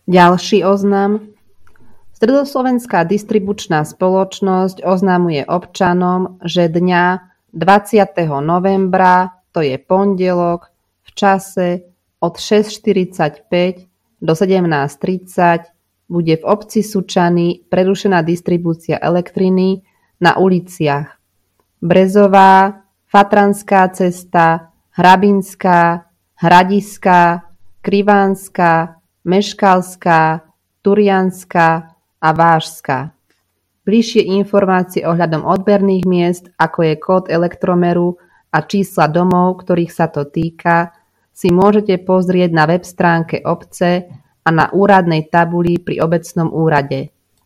Ďalší oznam. Stredoslovenská distribučná spoločnosť oznamuje občanom, že dňa 20. novembra, to je pondelok, v čase od 6:45 do 17:30 bude v obci Sučany prerušená distribúcia elektriny na uliciach Brezová, Fatranská cesta, Hrabinská, Hradiská, Krivánska, Meškalská, Turianská a Vážska. Bližšie informácie ohľadom odberných miest, ako je kód elektromeru a čísla domov, ktorých sa to týka, si môžete pozrieť na web stránke obce a na úradnej tabuli pri obecnom úrade.